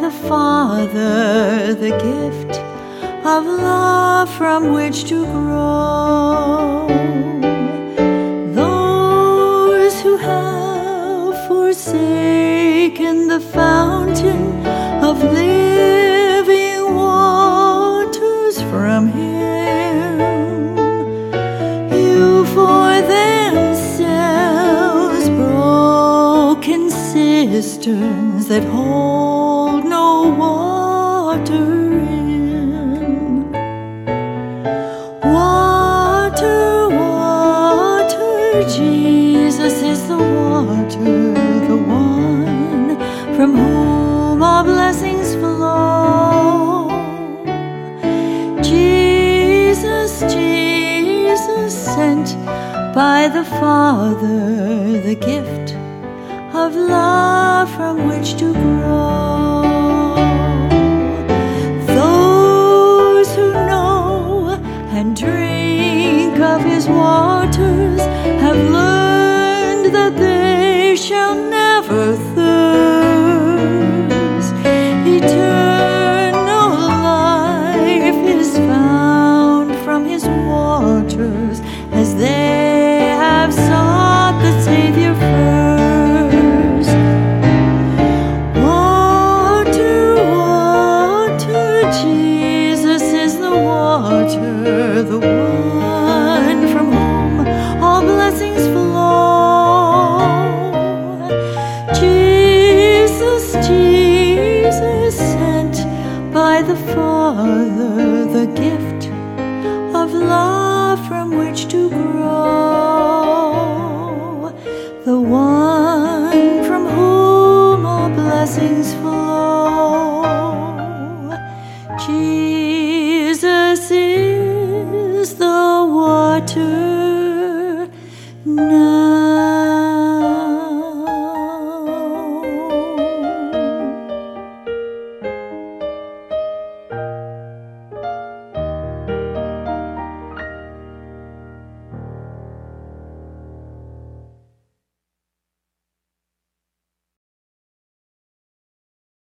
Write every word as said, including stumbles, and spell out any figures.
the Father the gift of love from which to grow. Those who have forsaken the fountain of living waters from Him, you for themselves broken cisterns that hold no water in. Water, water, Jesus is the water, the one from whom all blessings flow. Jesus, Jesus, sent by the Father the gift of love from